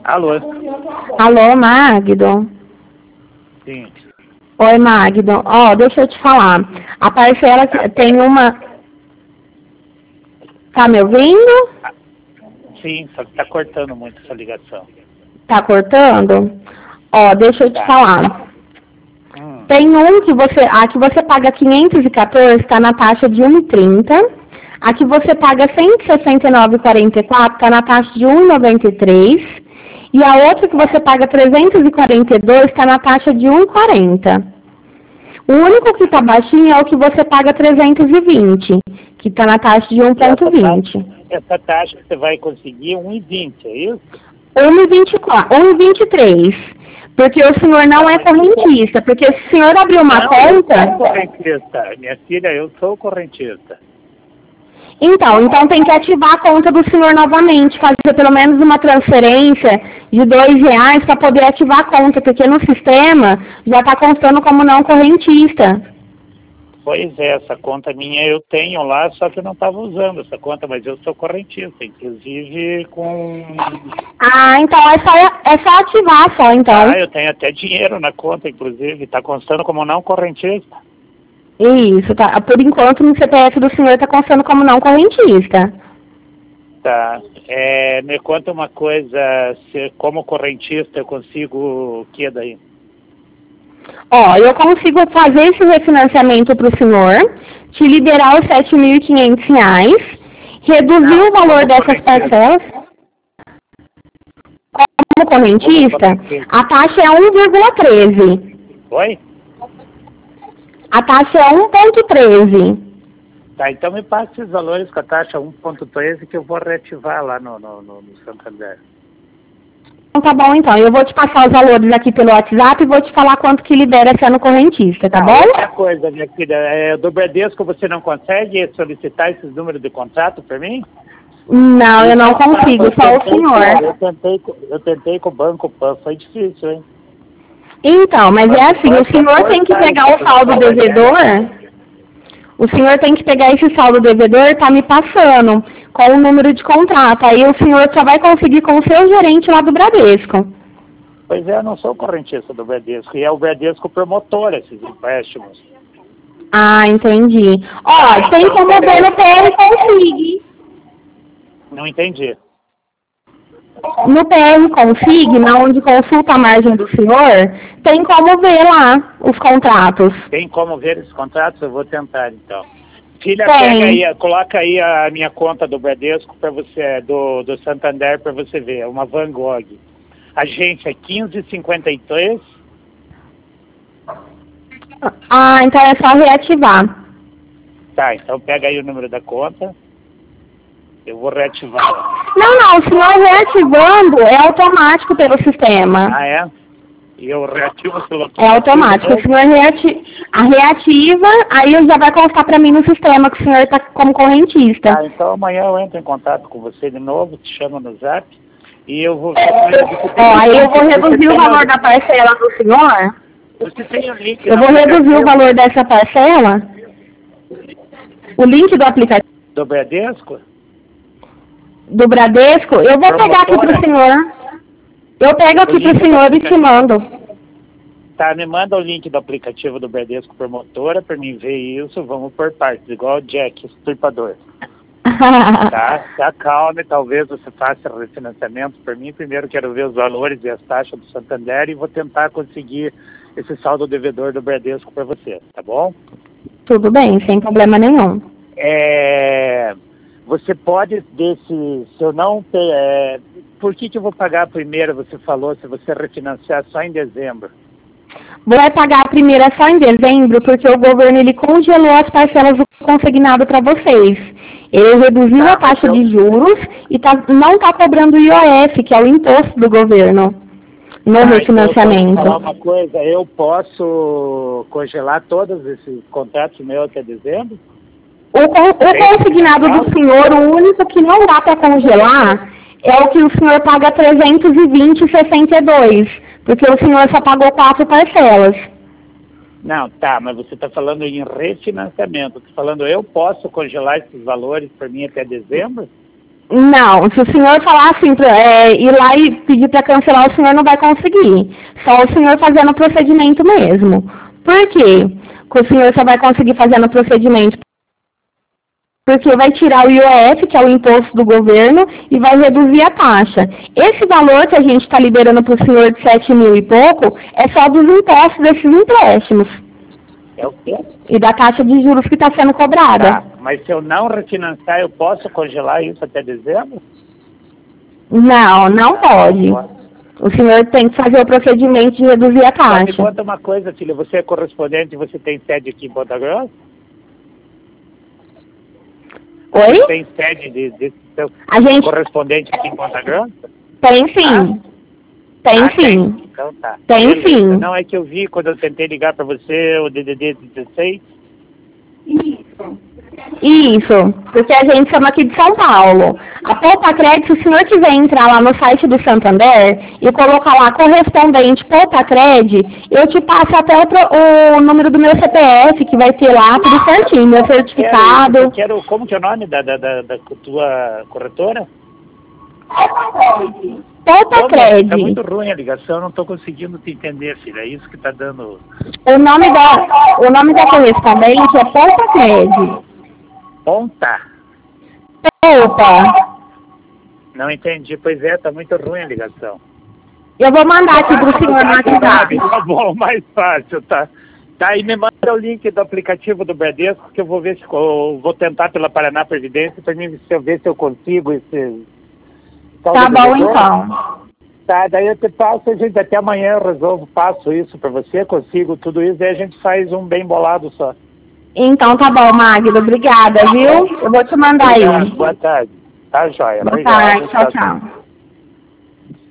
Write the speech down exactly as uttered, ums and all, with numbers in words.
Alô? Alô, Magdo? Sim. Oi, Magdo. Ó, deixa eu te falar. A parcela que tem uma... Tá me ouvindo? Sim, só que tá cortando muito essa ligação. Tá cortando? Ó, deixa eu te Tá. falar. Hum. Tem um que você... A que você paga quinhentos e quatorze tá na taxa de um e trinta. A que você paga cento e sessenta e nove reais e quarenta e quatro tá na taxa de um e noventa e três. E a outra que você paga trezentos e quarenta e dois está na taxa de um e quarenta. O único que está baixinho é o que você paga trezentos e vinte, que está na taxa de um ponto vinte. Essa taxa que você vai conseguir é um e vinte, é isso? um e vinte e quatro, um e vinte e três. Porque o senhor não é correntista. Porque se o senhor abrir uma não, conta... Eu sou correntista. Minha filha, eu sou correntista. Então, então tem que ativar a conta do senhor novamente, fazer pelo menos uma transferência de dois reais para poder ativar a conta, porque no sistema já está constando como não correntista. Pois é, essa conta minha eu tenho lá, só que eu não estava usando essa conta, mas eu sou correntista, inclusive com... Ah, então é só, é só ativar só, então. Ah, eu tenho até dinheiro na conta, inclusive, está constando como não correntista. Isso, tá. Por enquanto no C P F do senhor está constando como não correntista. Tá. É, me conta uma coisa, se como correntista eu consigo o que daí? Ó, eu consigo fazer esse refinanciamento para o senhor, te liberar os sete mil e quinhentos reais, reduzir Não, o valor dessas parcelas. Como correntista, a taxa é um vírgula treze. Oi? A taxa é um ponto treze. Tá, então me passe esses valores com a taxa um ponto treze que eu vou reativar lá no, no, no, no Santander. Então tá bom, então. Eu vou te passar os valores aqui pelo WhatsApp e vou te falar quanto que libera sendo correntista, tá não, bom? Outra coisa, minha filha, é, do Bradesco você não consegue solicitar esses números de contrato para mim? Não, eu não consigo, só o senhor. Eu tentei, eu tentei com o Banco Pan, foi difícil, hein? Então, mas é assim, o senhor tem que pegar o saldo devedor, o senhor tem que pegar esse saldo devedor e tá me passando com o número de contrato. Aí o senhor só vai conseguir com o seu gerente lá do Bradesco. Pois é, eu não sou correntista do Bradesco, e é o Bradesco promotor esses empréstimos. Ah, entendi. Ó, tem como ver no P R Config. Não entendi. No P R Config, na onde consulta a margem do senhor, tem como ver lá os contratos. Tem como ver esses contratos? Eu vou tentar, então. Filha, tem. pega aí, coloca aí a minha conta do Bradesco para você, do, do Santander para você ver, é uma Van Gogh. Agência quinze cinquenta e três. Ah, então é só reativar. Tá, então pega aí o número da conta. Eu vou reativar. Não, não, o senhor reativando é automático pelo sistema. Ah, é? E eu reativo pelo... É automático. O senhor reati... a reativa, aí já vai constar para mim no sistema que o senhor está como correntista. Ah, então amanhã eu entro em contato com você de novo, te chamo no zap. E eu vou... Ó, aí eu vou reduzir o valor da parcela do senhor. Você tem o link... Eu vou reduzir o valor dessa parcela. O link do aplicativo... Do Bradesco? Do Bradesco, eu vou pegar aqui pro senhor. Eu pego aqui pro senhor e te mando. Tá, me manda o link do aplicativo do Bradesco Promotora para mim ver isso. Vamos por partes, igual o Jack, estripador. Tá, tá calma, talvez você faça refinanciamento por mim. Primeiro quero ver os valores e as taxas do Santander e vou tentar conseguir esse saldo devedor do Bradesco para você, tá bom? Tudo bem, sem problema nenhum. É... Você pode, desse, se eu não... É, por que que eu vou pagar a primeira, você falou, se você refinanciar só em dezembro? Vai pagar a primeira só em dezembro, porque o governo ele congelou as parcelas do consignado para vocês. Ele reduziu Tá, a taxa eu... de juros e tá, não está cobrando o I O F, que é o imposto do governo, no tá, refinanciamento. Então, falar uma coisa, eu posso congelar todos esses contratos meus até dezembro? O, o consignado do senhor, o único que não dá para congelar é o que o senhor paga trezentos e vinte reais e sessenta e dois centavos, porque o senhor só pagou quatro parcelas. Não, tá, mas você está falando em refinanciamento. Está falando, eu posso congelar esses valores para mim até dezembro? Não, se o senhor falar assim, pra, é, ir lá e pedir para cancelar, o senhor não vai conseguir. Só o senhor fazendo o procedimento mesmo. Por quê? Que o senhor só vai conseguir fazendo o procedimento porque vai tirar o I O F, que é o imposto do governo, e vai reduzir a taxa. Esse valor que a gente está liberando para o senhor de sete mil e pouco é só dos impostos desses empréstimos. É o quê? E da taxa de juros que está sendo cobrada. Tá, mas se eu não refinanciar, eu posso congelar isso até dezembro? Não, não pode. O senhor tem que fazer o procedimento de reduzir a Só me taxa. conta uma coisa, filha, você é correspondente e você tem sede aqui em Ponta Grossa? Oi? Tem sede de, de seu A gente correspondente aqui em Ponta Grossa? tem sim. Tem Ah, sim. tem? Então tá. Tem Beleza. sim. Não, é que eu vi quando eu tentei ligar para você o D D D dezesseis. Isso, porque a gente chama aqui de São Paulo. A Poupa Crédito, se o senhor quiser entrar lá no site do Santander e colocar lá correspondente Poupa Crédito, eu te passo até o, pro- o número do meu C P F, que vai ter lá tudo certinho, meu certificado. Eu quero, como que é o nome da, da, da, da tua corretora? Poupa Tá Crédito. muito ruim a ligação, eu não estou conseguindo te entender, filha. É isso que está dando... O nome da, o nome da correspondente é Poupa Crédito. Ponta? Poupa. Não entendi. Pois é, tá muito ruim a ligação. Eu vou mandar aqui pro senhor no WhatsApp. Tá bom, mais fácil, tá? Tá, e me manda o link do aplicativo do Bradesco, que eu vou ver se eu vou tentar pela Paraná Previdência, para mim se eu ver se eu consigo esse... Tá bom, então. Tá, daí eu te passo, a gente até amanhã eu resolvo, faço isso para você, consigo tudo isso, e a gente faz um bem bolado só. Então tá bom, Magda. Obrigada, viu? Eu vou te mandar aí. Boa tarde. Tá, joia. Boa Obrigado. tarde. Tchau, tchau.